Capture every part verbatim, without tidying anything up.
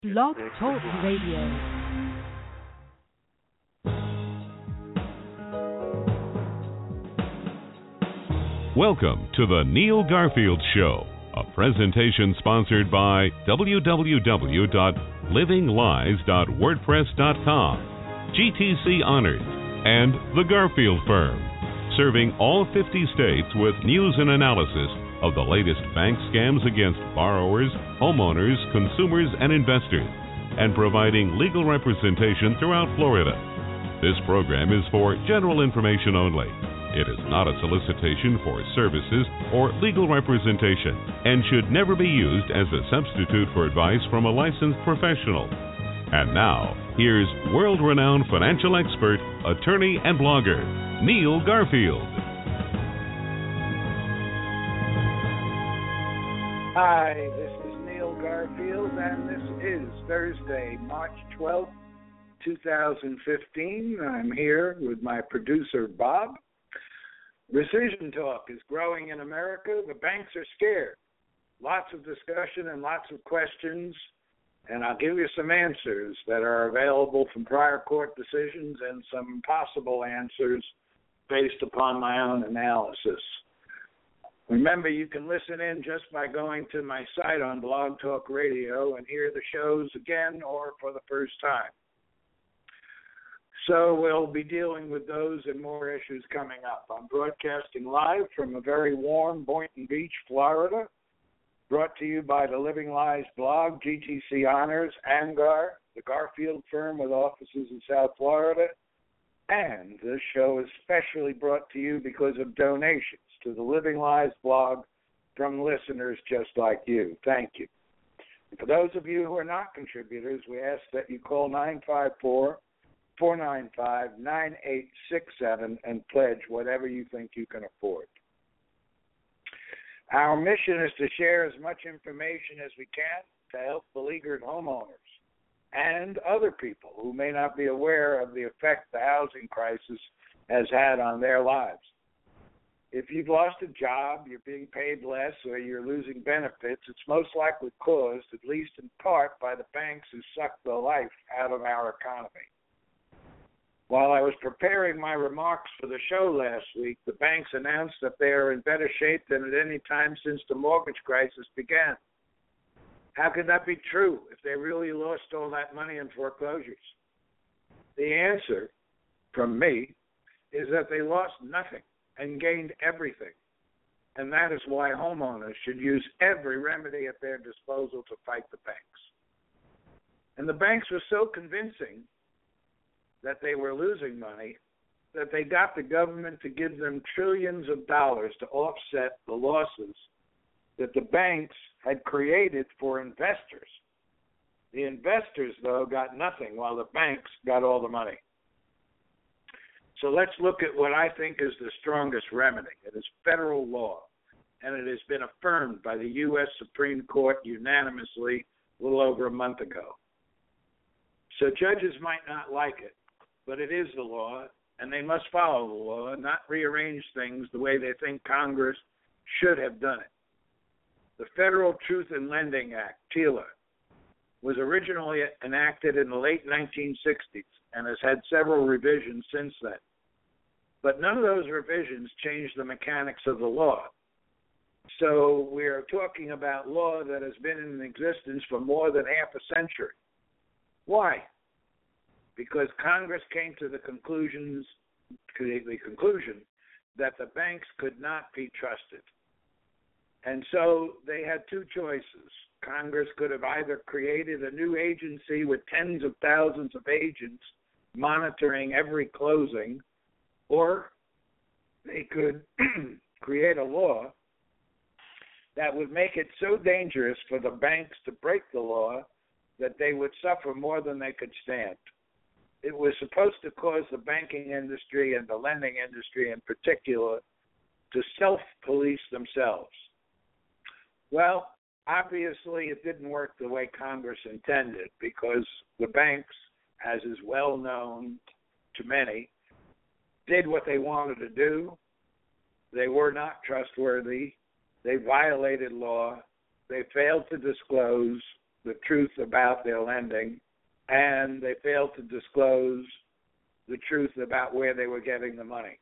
Blog Talk Radio. Welcome to the Neil Garfield Show, a presentation sponsored by w w w dot living lies dot wordpress dot com, G T C Honors, and The Garfield Firm, serving all fifty states with news and analysis of the latest bank scams against borrowers, homeowners, consumers, and investors, and providing legal representation throughout Florida. This program is for general information only. It is not a solicitation for services or legal representation and should never be used as a substitute for advice from a licensed professional. And now, here's world-renowned financial expert, attorney, and blogger, Neil Garfield. Hi, this is Neil Garfield, and this is Thursday, March twelfth, twenty fifteen. I'm here with my producer, Bob. Rescission talk is growing in America. The banks are scared. Lots of discussion and lots of questions, and I'll give you some answers that are available from prior court decisions and some possible answers based upon my own analysis. Remember, you can listen in just by going to my site on Blog Talk Radio and hear the shows again or for the first time. So we'll be dealing with those and more issues coming up. I'm broadcasting live from a very warm Boynton Beach, Florida, brought to you by the Living Lies blog, G T C Honors, ANGAR, the Garfield Firm with offices in South Florida. And this show is specially brought to you because of donations to the Living Lies blog from listeners just like you. Thank you. And for those of you who are not contributors, we ask that you call nine five four, four nine five, nine eight six seven and pledge whatever you think you can afford. Our mission is to share as much information as we can to help beleaguered homeowners and other people who may not be aware of the effect the housing crisis has had on their lives. If you've lost a job, you're being paid less, or you're losing benefits, it's most likely caused, at least in part, by the banks who suck the life out of our economy. While I was preparing my remarks for the show last week, the banks announced that they are in better shape than at any time since the mortgage crisis began. How could that be true if they really lost all that money in foreclosures? The answer, from me, is that they lost nothing and gained everything. And that is why homeowners should use every remedy at their disposal to fight the banks. And the banks were so convincing that they were losing money that they got the government to give them trillions of dollars to offset the losses that the banks had created for investors. The investors, though, got nothing while the banks got all the money. So let's look at what I think is the strongest remedy. It is federal law, and it has been affirmed by the U S Supreme Court unanimously a little over a month ago. So judges might not like it, but it is the law, and they must follow the law and not rearrange things the way they think Congress should have done it. The Federal Truth in Lending Act, TILA, was originally enacted in the late nineteen sixties and has had several revisions since then. But none of those revisions changed the mechanics of the law. So we're talking about law that has been in existence for more than half a century. Why? Because Congress came to the conclusions, to the conclusion that the banks could not be trusted. And so they had two choices. Congress could have either created a new agency with tens of thousands of agents monitoring every closing, or they could create a law that would make it so dangerous for the banks to break the law that they would suffer more than they could stand. It was supposed to cause the banking industry and the lending industry in particular to self-police themselves. Well, obviously it didn't work the way Congress intended, because the banks, as is well known to many, did what they wanted to do. They were not trustworthy. They violated law. They failed to disclose. the truth about their lending, and they failed to disclose the truth about where they were getting the money.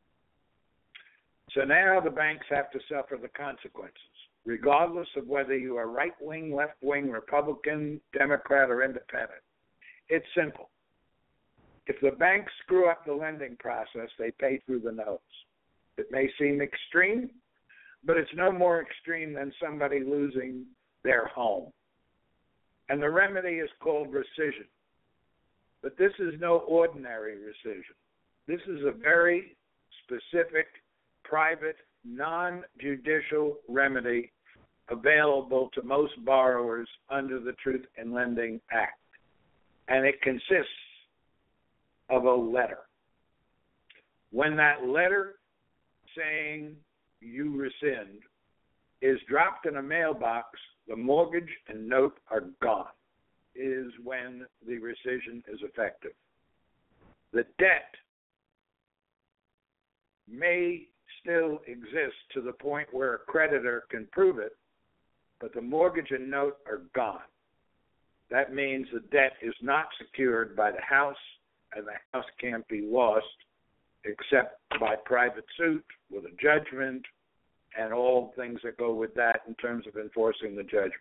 So now the banks have to suffer the consequences, regardless of whether you are right-wing, left-wing, Republican, Democrat, or independent. It's simple. If the banks screw up the lending process, they pay through the nose. It may seem extreme, but it's no more extreme than somebody losing their home. And the remedy is called rescission. But this is no ordinary rescission. This is a very specific, private, non-judicial remedy available to most borrowers under the Truth in Lending Act. And it consists of a letter. When that letter saying you rescind is dropped in a mailbox, the mortgage and note are gone, is when the rescission is effective. The debt may still exist to the point where a creditor can prove it, but the mortgage and note are gone. That means the debt is not secured by the house, and the house can't be lost except by private suit with a judgment and all things that go with that in terms of enforcing the judgment.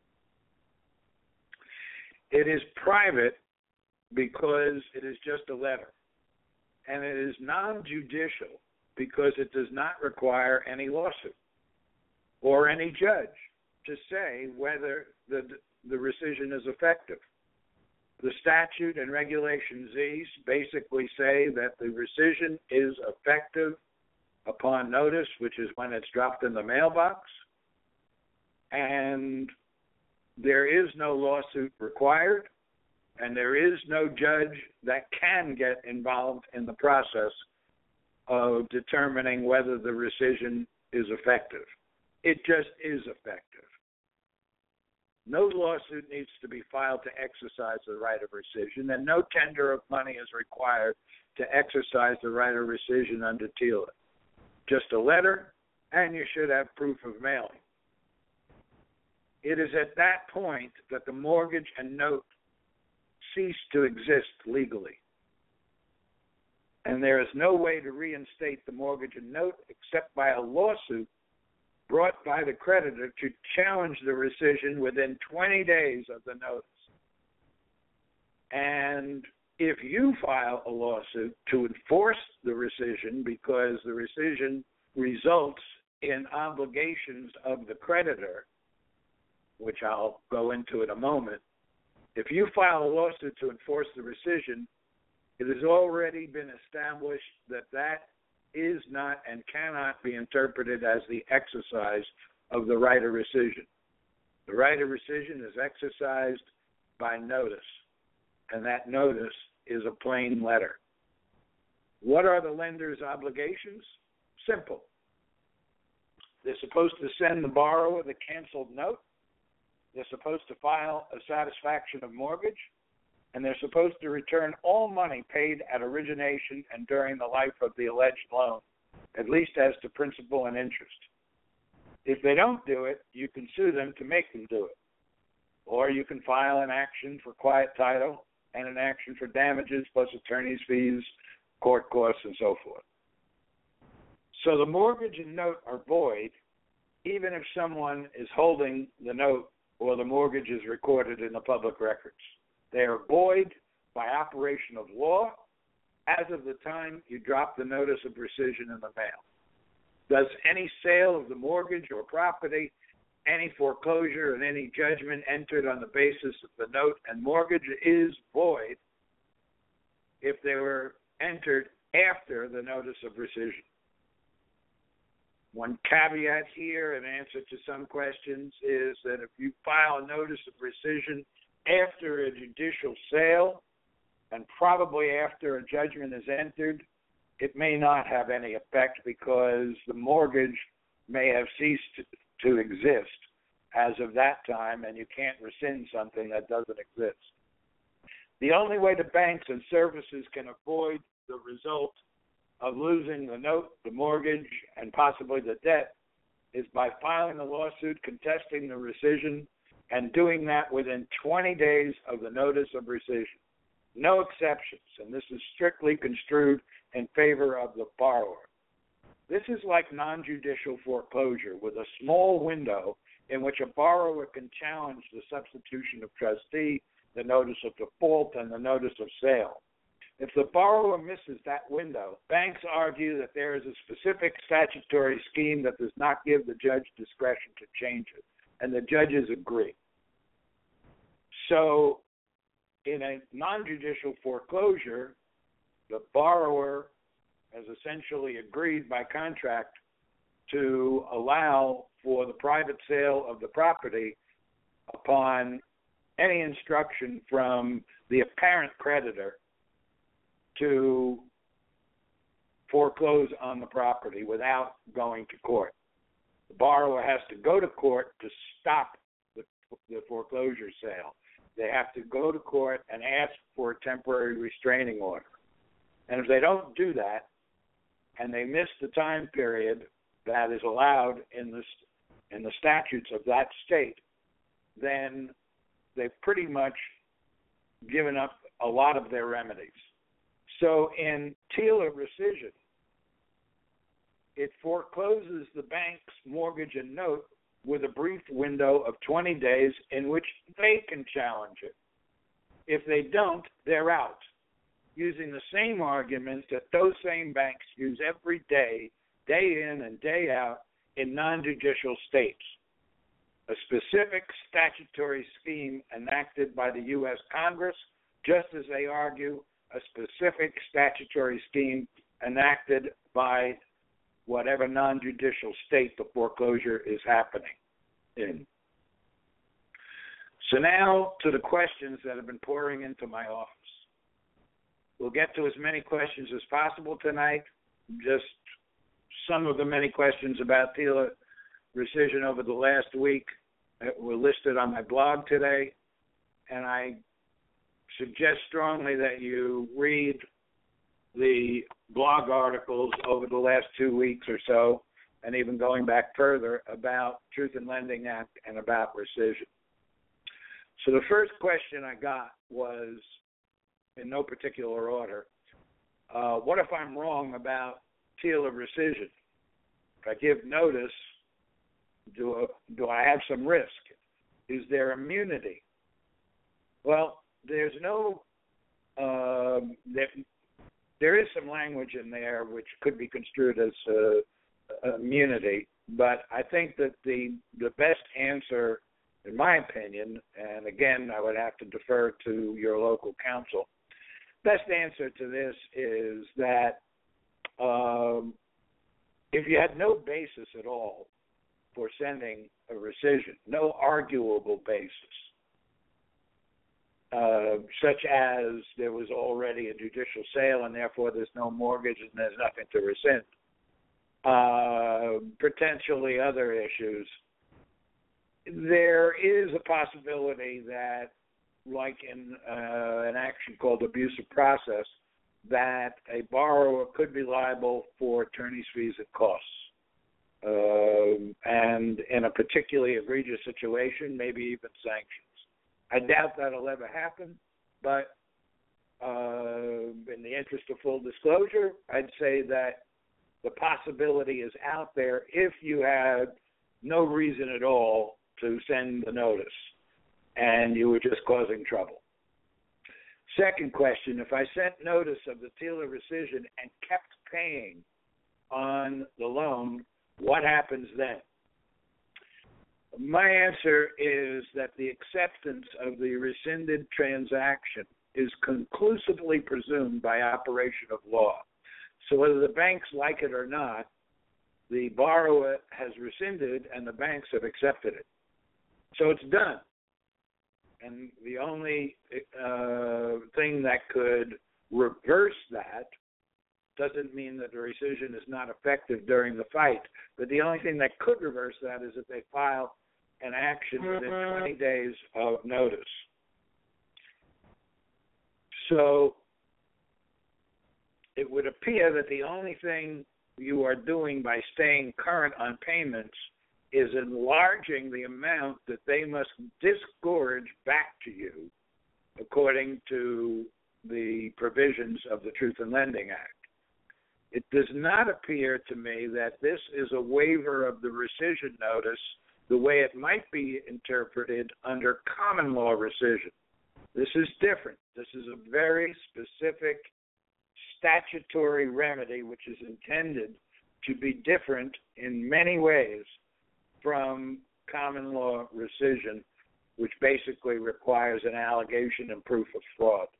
It is private because it is just a letter, and it is non-judicial because it does not require any lawsuit or any judge to say whether the the rescission is effective. The statute and Regulation Z basically say that the rescission is effective upon notice, which is when it's dropped in the mailbox, and there is no lawsuit required, and there is no judge that can get involved in the process of determining whether the rescission is effective. It just is effective. No lawsuit needs to be filed to exercise the right of rescission, and no tender of money is required to exercise the right of rescission under TILA. Just a letter, and you should have proof of mailing. It is at that point that the mortgage and note cease to exist legally. And there is no way to reinstate the mortgage and note except by a lawsuit brought by the creditor to challenge the rescission within twenty days of the notice. And if you file a lawsuit to enforce the rescission because the rescission results in obligations of the creditor, which I'll go into in a moment, if you file a lawsuit to enforce the rescission, it has already been established that that is not and cannot be interpreted as the exercise of the right of rescission. The right of rescission is exercised by notice, and that notice is a plain letter. What are the lender's obligations? Simple. They're supposed to send the borrower the canceled note. They're supposed to file a satisfaction of mortgage, and they're supposed to return all money paid at origination and during the life of the alleged loan, at least as to principal and interest. If they don't do it, you can sue them to make them do it. Or you can file an action for quiet title and an action for damages plus attorney's fees, court costs, and so forth. So the mortgage and note are void even if someone is holding the note or the mortgage is recorded in the public records. They are void by operation of law as of the time you drop the notice of rescission in the mail. Thus, any sale of the mortgage or property, any foreclosure, and any judgment entered on the basis of the note and mortgage is void if they were entered after the notice of rescission. One caveat here in answer to some questions is that if you file a notice of rescission after a judicial sale and probably after a judgment is entered, it may not have any effect because the mortgage may have ceased to, to exist as of that time, and you can't rescind something that doesn't exist. The only way the banks and services can avoid the result of losing the note, the mortgage, and possibly the debt is by filing a lawsuit contesting the rescission and doing that within twenty days of the notice of rescission. No exceptions, and this is strictly construed in favor of the borrower. This is like non-judicial foreclosure with a small window in which a borrower can challenge the substitution of trustee, the notice of default, and the notice of sale. If the borrower misses that window, banks argue that there is a specific statutory scheme that does not give the judge discretion to change it, and the judges agree. So, in a non-judicial foreclosure, the borrower has essentially agreed by contract to allow for the private sale of the property upon any instruction from the apparent creditor to foreclose on the property without going to court. The borrower has to go to court to stop the, the foreclosure sale. They have to go to court and ask for a temporary restraining order. And if they don't do that, and they miss the time period that is allowed in the, in the statutes of that state, then they've pretty much given up a lot of their remedies. So in TILA rescission, it forecloses the bank's mortgage and note with a brief window of twenty days in which they can challenge it. If they don't, they're out, using the same arguments that those same banks use every day, day in and day out, in non-judicial states. A specific statutory scheme enacted by the U S Congress, just as they argue a specific statutory scheme enacted by whatever non-judicial state the foreclosure is happening in. So now to the questions that have been pouring into my office. We'll get to as many questions as possible tonight. Just some of the many questions about TILA rescission over the last week were listed on my blog today, and I suggest strongly that you read the blog articles over the last two weeks or so, and even going back further, about Truth in Lending Act and about rescission. So the first question I got was, in no particular order, uh, what if I'm wrong about TILA rescission? If I give notice, do, do I have some risk? Is there immunity? Well, there's no, uh, there, there is some language in there which could be construed as uh, immunity, but I think that the the best answer, in my opinion, and again, I would have to defer to your local counsel, best answer to this is that um, if you had no basis at all for sending a rescission, no arguable basis, uh, such as there was already a judicial sale and therefore there's no mortgage and there's nothing to rescind, uh, potentially other issues, there is a possibility that, like in uh, an action called abuse of process, that a borrower could be liable for attorney's fees and costs. Uh, and in a particularly egregious situation, maybe even sanctions. I doubt that'll ever happen, but uh, in the interest of full disclosure, I'd say that the possibility is out there if you had no reason at all to send the notice and you were just causing trouble. Second question, if I sent notice of the TILA rescission and kept paying on the loan, what happens then? My answer is that the acceptance of the rescinded transaction is conclusively presumed by operation of law. So whether the banks like it or not, the borrower has rescinded and the banks have accepted it. So it's done. And the only uh, thing that could reverse that doesn't mean that the rescission is not effective during the fight, but the only thing that could reverse that is if they file an action within twenty days of notice. So it would appear that the only thing you are doing by staying current on payments is enlarging the amount that they must disgorge back to you according to the provisions of the Truth in Lending Act. It does not appear to me that this is a waiver of the rescission notice the way it might be interpreted under common law rescission. This is different. This is a very specific statutory remedy which is intended to be different in many ways from common law rescission, which basically requires an allegation and proof of fraud.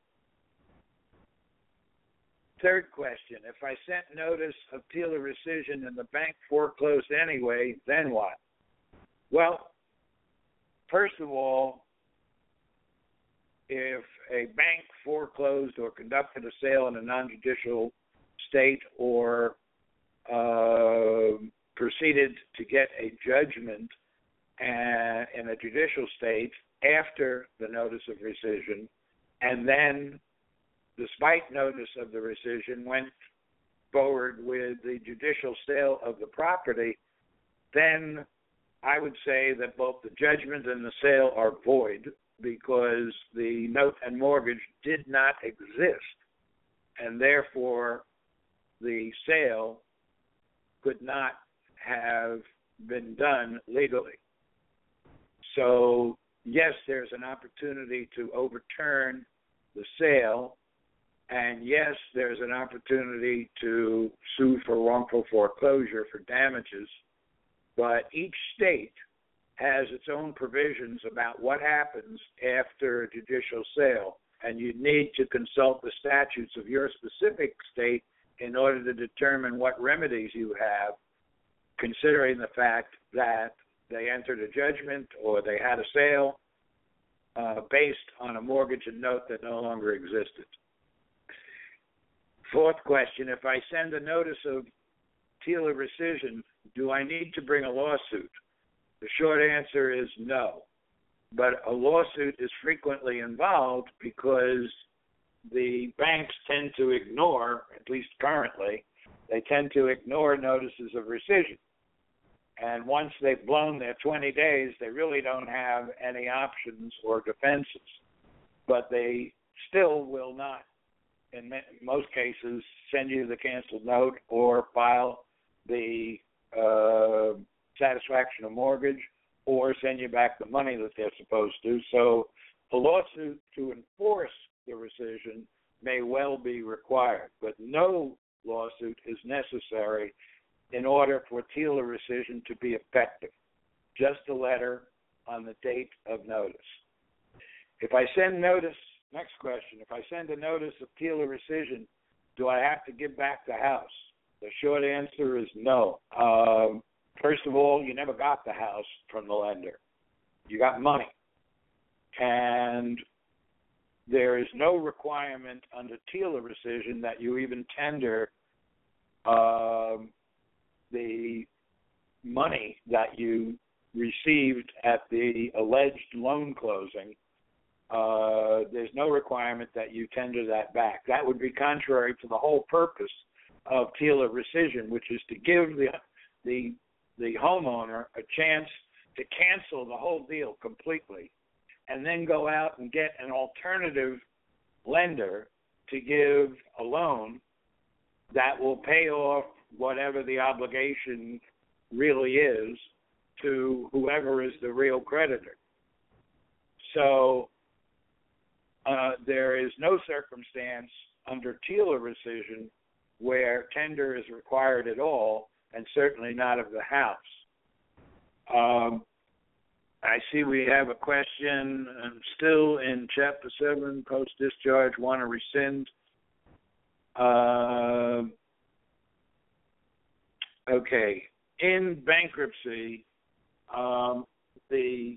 Third question, if I sent notice of TILA rescission and the bank foreclosed anyway, then what? Well, first of all, if a bank foreclosed or conducted a sale in a non-judicial state or uh, proceeded to get a judgment uh, in a judicial state after the notice of rescission, and then, despite notice of the rescission, went forward with the judicial sale of the property, then I would say that both the judgment and the sale are void because the note and mortgage did not exist, and therefore the sale could not have been done legally. So, yes, there's an opportunity to overturn the sale, and yes, there's an opportunity to sue for wrongful foreclosure for damages, but each state has its own provisions about what happens after a judicial sale, and you need to consult the statutes of your specific state in order to determine what remedies you have, considering the fact that they entered a judgment or they had a sale uh, based on a mortgage and note that no longer existed. Fourth question, if I send a notice of TILA rescission, do I need to bring a lawsuit? The short answer is no. But a lawsuit is frequently involved because the banks tend to ignore, at least currently, they tend to ignore notices of rescission. And once they've blown their twenty days, they really don't have any options or defenses. But they still will not, in most cases, send you the canceled note or file the uh, satisfaction of mortgage or send you back the money that they're supposed to. So a lawsuit to enforce the rescission may well be required, but no lawsuit is necessary in order for TILA rescission to be effective. Just a letter on the date of notice. If I send notice, next question, if I send a notice of TILA rescission, do I have to give back the house? The short answer is no. Um, first of all, you never got the house from the lender. You got money. And there is no requirement under TILA rescission that you even tender um, the money that you received at the alleged loan closing. Uh, there's no requirement that you tender that back. That would be contrary to the whole purpose of TILA rescission, which is to give the the the homeowner a chance to cancel the whole deal completely and then go out and get an alternative lender to give a loan that will pay off whatever the obligation really is to whoever is the real creditor. So uh, there is no circumstance under TILA rescission where tender is required at all, and certainly not of the house. Um, I see we have a question. I'm still in Chapter seven, post-discharge, want to rescind. Uh, okay. In bankruptcy, um, the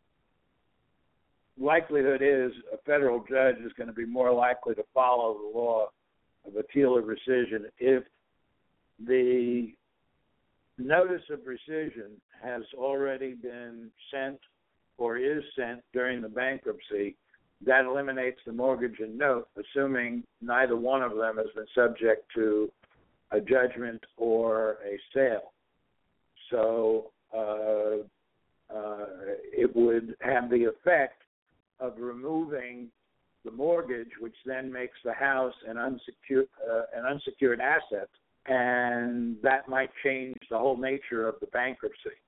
likelihood is a federal judge is going to be more likely to follow the law of a TILA rescission if the notice of rescission has already been sent or is sent during the bankruptcy. That eliminates the mortgage and note, assuming neither one of them has been subject to a judgment or a sale. So uh, uh, it would have the effect of removing the mortgage, which then makes the house an unsecured uh, an unsecured asset, and that might change the whole nature of the bankruptcy.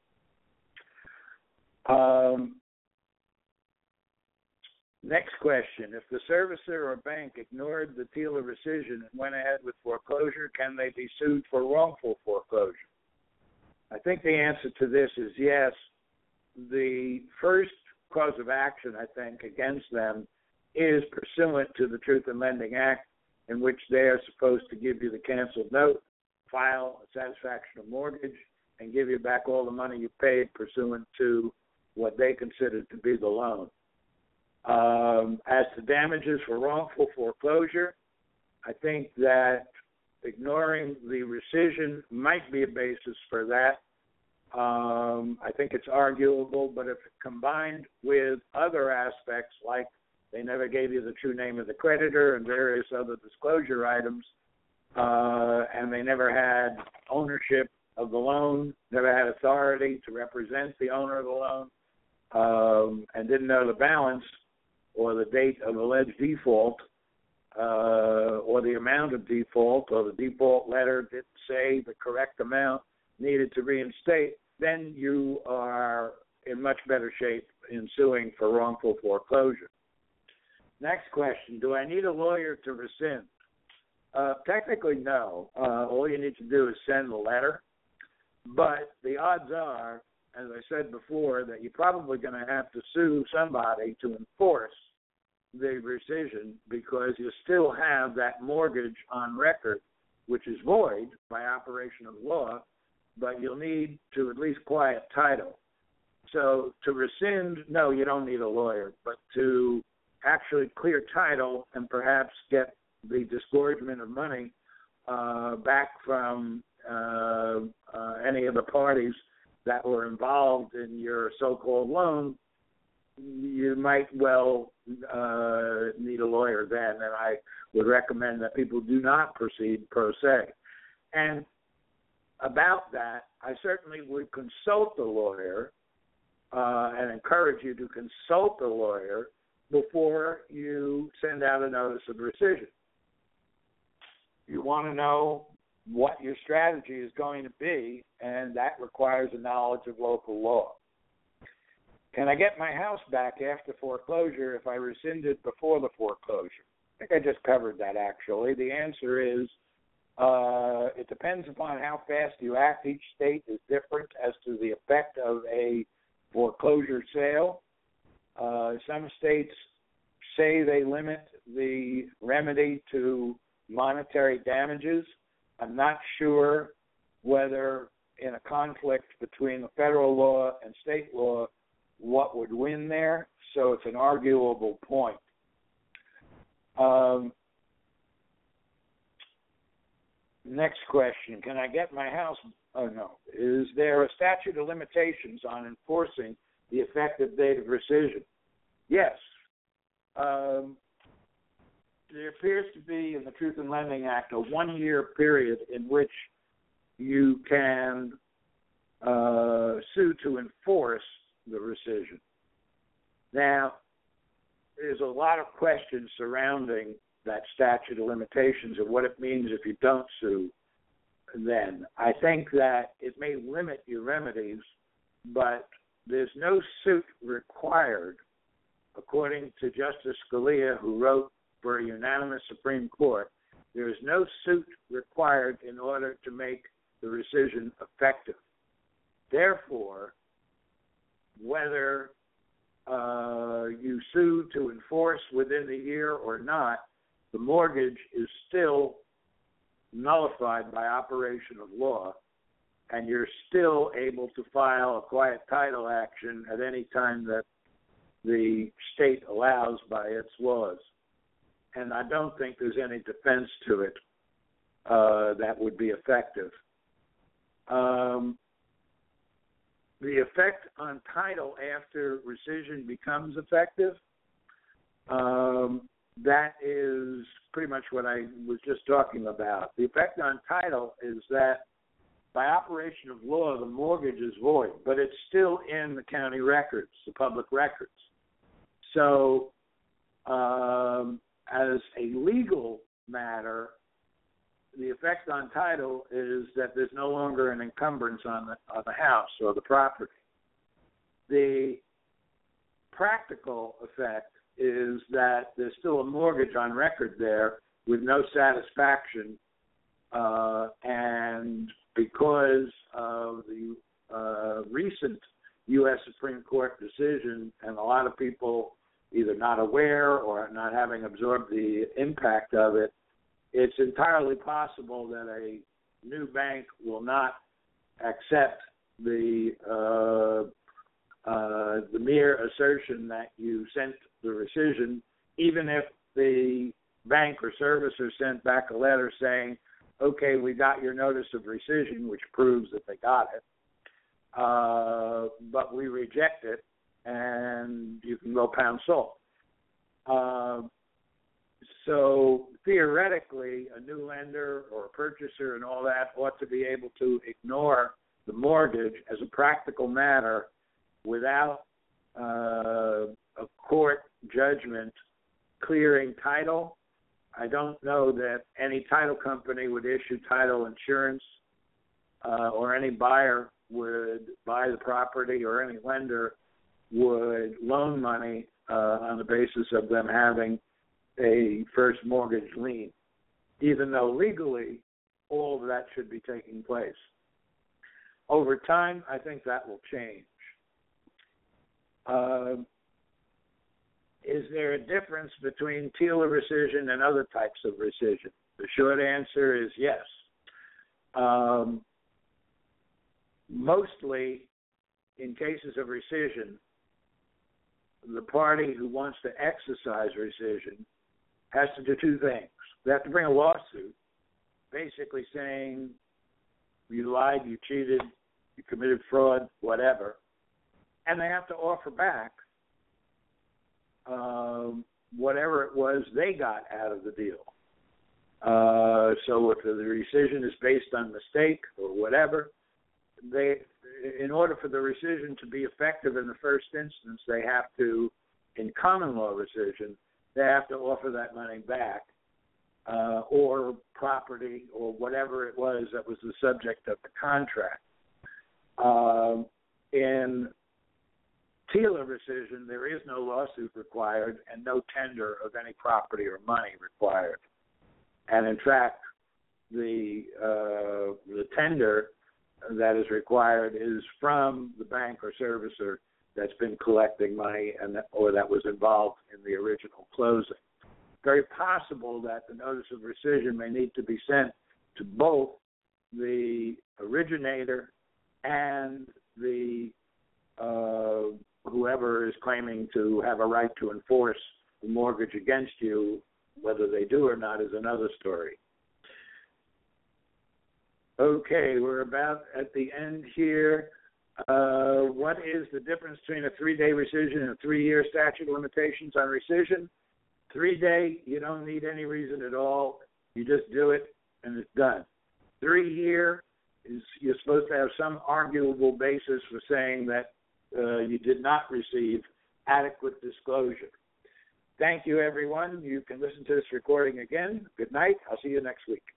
Um, next question. If the servicer or bank ignored the T I L A rescission and went ahead with foreclosure, can they be sued for wrongful foreclosure? I think the answer to this is yes. The first cause of action, I think, against them is pursuant to the Truth in Lending Act, in which they are supposed to give you the canceled note, file a satisfaction of mortgage, and give you back all the money you paid pursuant to what they considered to be the loan. Um, as to damages for wrongful foreclosure, I think that ignoring the rescission might be a basis for that. Um, I think it's arguable, but if combined with other aspects like they never gave you the true name of the creditor and various other disclosure items, uh, and they never had ownership of the loan, never had authority to represent the owner of the loan, um, and didn't know the balance or the date of alleged default, uh, or the amount of default, or the default letter didn't say the correct amount needed to reinstate, then you are in much better shape in suing for wrongful foreclosure. Next question, do I need a lawyer to rescind? Uh, technically, no. Uh, all you need to do is send a letter. But the odds are, as I said before, that you're probably going to have to sue somebody to enforce the rescission because you still have that mortgage on record, which is void by operation of law, but you'll need to at least quiet title. So to rescind, no, you don't need a lawyer, but to actually clear title and perhaps get the disgorgement of money uh, back from uh, uh, any of the parties that were involved in your so-called loan, you might well uh, need a lawyer then, and I would recommend that people do not proceed pro se. And about that, I certainly would consult a lawyer uh, and encourage you to consult a lawyer before you send out a notice of rescission. You want to know what your strategy is going to be, and that requires a knowledge of local law. Can I get my house back after foreclosure if I rescinded before the foreclosure? I think I just covered that, actually. The answer is uh, it depends upon how fast you act. Each state is different as to the effect of a foreclosure sale. Uh, some states say they limit the remedy to monetary damages. I'm not sure whether in a conflict between the federal law and state law what would win there, so it's an arguable point. Um, next question, can I get my house, oh no, is there a statute of limitations on enforcing the effective date of rescission? Yes. Um, there appears to be in the Truth in Lending Act a one-year period in which you can uh, sue to enforce the rescission. Now, there's a lot of questions surrounding that statute of limitations and what it means if you don't sue then. I think that it may limit your remedies, but there's no suit required, according to Justice Scalia, who wrote for a unanimous Supreme Court. There is no suit required in order to make the rescission effective. Therefore, whether uh, you sue to enforce within the year or not, the mortgage is still nullified by operation of law, and you're still able to file a quiet title action at any time that the state allows by its laws. And I don't think there's any defense to it uh, that would be effective. Um, the effect on title after rescission becomes effective, um, that is pretty much what I was just talking about. The effect on title is that by operation of law, the mortgage is void, but it's still in the county records, the public records. So um, as a legal matter, the effect on title is that there's no longer an encumbrance on the, on the house or the property. The practical effect is that there's still a mortgage on record there with no satisfaction, uh, and because of the uh, recent U S Supreme Court decision, and a lot of people either not aware or not having absorbed the impact of it, it's entirely possible that a new bank will not accept the uh, uh, the mere assertion that you sent the rescission, even if the bank or servicer sent back a letter saying, okay, we got your notice of rescission, which proves that they got it, uh, but we reject it, and you can go pound salt. Uh, so theoretically, a new lender or a purchaser and all that ought to be able to ignore the mortgage as a practical matter without uh, a court judgment clearing title. I don't know that any title company would issue title insurance, uh, or any buyer would buy the property, or any lender would loan money uh, on the basis of them having a first mortgage lien, even though legally all of that should be taking place. Over time, I think that will change. Uh, is there a difference between TILA rescission and other types of rescission? The short answer is yes. Um, mostly, in cases of rescission, the party who wants to exercise rescission has to do two things. They have to bring a lawsuit, basically saying you lied, you cheated, you committed fraud, whatever, and they have to offer back um, whatever it was they got out of the deal. Uh, so if the rescission is based on mistake or whatever, they, in order for the rescission to be effective in the first instance, they have to, in common law rescission, they have to offer that money back, uh, or property, or whatever it was that was the subject of the contract. Uh, in TILA rescission, there is no lawsuit required and no tender of any property or money required. And in fact, the uh, the tender that is required is from the bank or servicer that's been collecting money and that, or that was involved in the original closing. Very possible that the notice of rescission may need to be sent to both the originator and the uh, whoever is claiming to have a right to enforce the mortgage against you. Whether they do or not is another story. Okay, we're about at the end here. Uh, what is the difference between a three-day rescission and a three-year statute of limitations on rescission? Three-day, you don't need any reason at all. You just do it, and it's done. Three-year is you're supposed to have some arguable basis for saying that uh, you did not receive adequate disclosure. Thank you, everyone. You can listen to this recording again. Good night. I'll see you next week.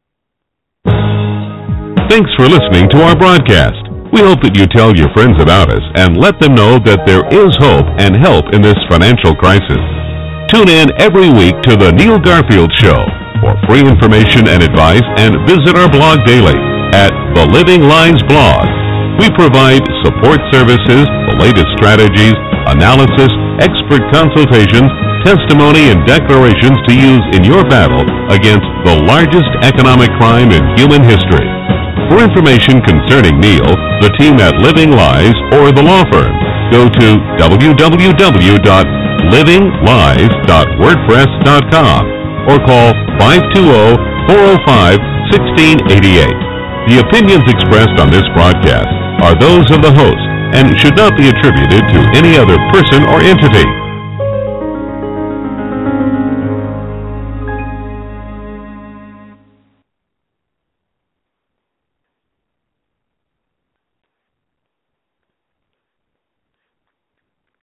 Thanks for listening to our broadcast. We hope that you tell your friends about us and let them know that there is hope and help in this financial crisis. Tune in every week to The Neil Garfield Show for free information and advice, and visit our blog daily at The Living Lies blog. We provide support services, the latest strategies, analysis, expert consultations, testimony, and declarations to use in your battle against the largest economic crime in human history. For information concerning Neil, the team at Living Lies, or the law firm, go to w w w dot living lies dot wordpress dot com or call five two zero, four zero five, one six eight eight. The opinions expressed on this broadcast are those of the host and should not be attributed to any other person or entity.